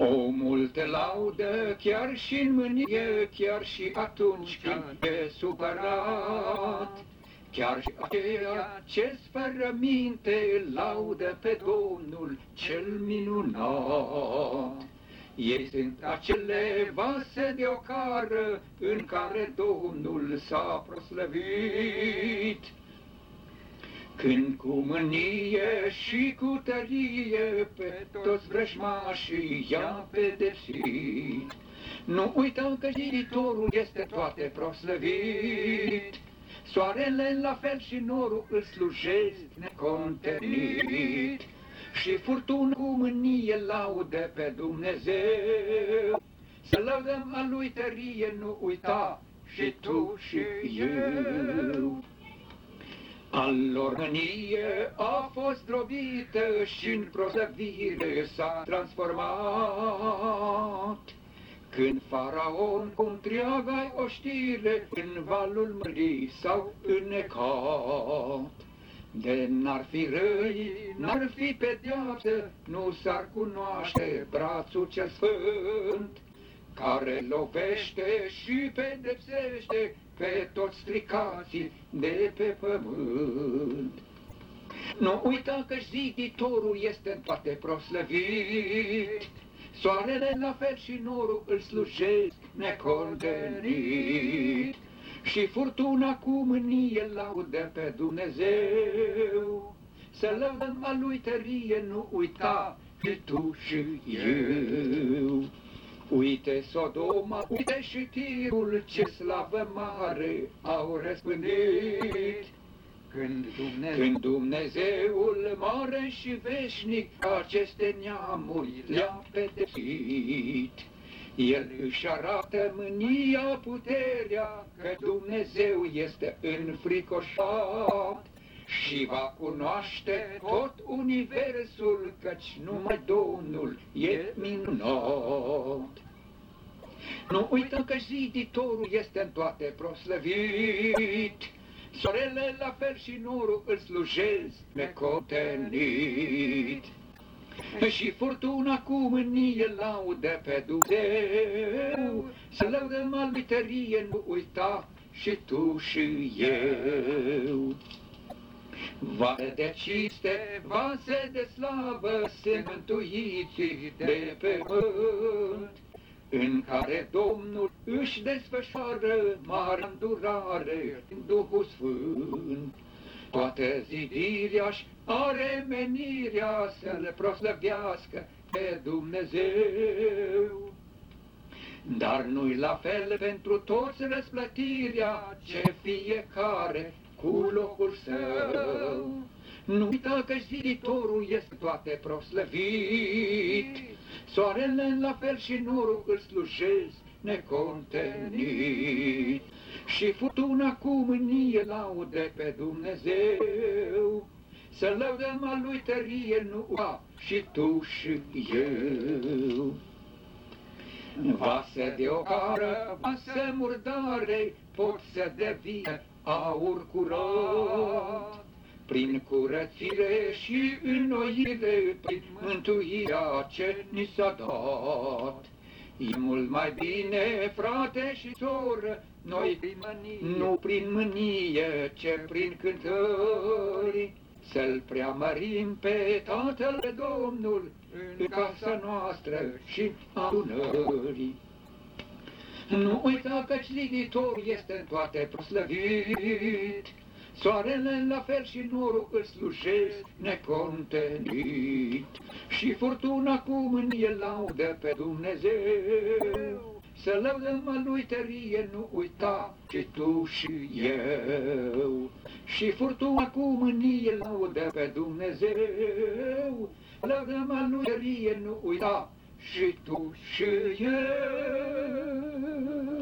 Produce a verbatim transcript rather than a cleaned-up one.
Omul te laudă chiar și în mânie, chiar și atunci când e supărat. Chiar și aceea ce-ți fără minte laudă pe Domnul cel minunat. Ei sunt acele vase de ocară în care Domnul s-a proslăvit. Când cu mânie și cu tărie pe toți vrăjmașii i-a pedepsit. Nu uita că Ziditorul este toate proslăvit. Soarele la fel și norul îl slujesc necontenit. Și furtună cu mânie laudă pe Dumnezeu. Să lăudăm a lui tărie, nu uita, și tu și eu. Al lor mânie a fost drobită și în proslăvire s-a transformat. Când Faraon cu întreaga oștire în valul mării s-au înnecat. De n-ar fi răi, n-ar fi pedeapsă, nu s-ar cunoaște brațul cel sfânt, care lovește și pedepsește pe toți stricații de pe pământ. Nu uita că Ziditorul este în toate proslăvit. Soarele la fel și norul îl slujesc necontenit. Și furtuna cu mânie laudă pe Dumnezeu. Să lăudăm a lui tărie, nu uita, și tu și eu. Uite Sodoma, uite și Tirul, ce slavă mare au răspândit. Când Dumnezeu, Când Dumnezeul mare și veșnic aceste neamuri le-a pedepsit. El își arată mânia, puterea, că Dumnezeu este înfricoșat și va cunoaște tot universul, căci numai Domnul e minunat. Nu uita că Ziditorul este în toate proslăvit. Soarele la fel și norul îl slujesc necontenit. Și furtuna cu mânie laudă pe Dumnezeu. Să lăudăm al lui tărie, nu uita, și tu și eu. Vase de ciste, vase de slavă, se mântuiți de pe pământ, în care Domnul își desfășoară mare îndurare în Duhul Sfânt. Toată zidirea-și are menirea să-L proslăvească pe Dumnezeu. Dar nu-i la fel pentru toți răsplătirea, ce fiecare cu locul său. Nu uita că Ziditorul este toate proslăvit. Soarele la fel și norul îl slujesc necontenit. Și furtuna cu mânie laudă pe Dumnezeu. Să lăudăm a lui tărie, nu uita, și tu și eu. Vase de ocară, vase murdare, pot să devină aur curat. Prin curățire și înnoire, prin mântuirea ce ni s-a dat. E mult mai bine, frate și soră, noi prin mânie, nu prin mânie, ce prin cântări, să-L preamărim pe Tatăl de Domnul în casa noastră și adunării. Nu uita că Ziditorul este în toate proslăvit. Soarele la fel și norul îl slujesc necontenit. Și furtuna cu mânie laudă pe Dumnezeu. Să lăudăm a lui tărie, nu uita, și tu și eu. Și furtuna cu mânie laudă pe Dumnezeu. Lăudăm a lui tărie, nu uita, și tu și eu.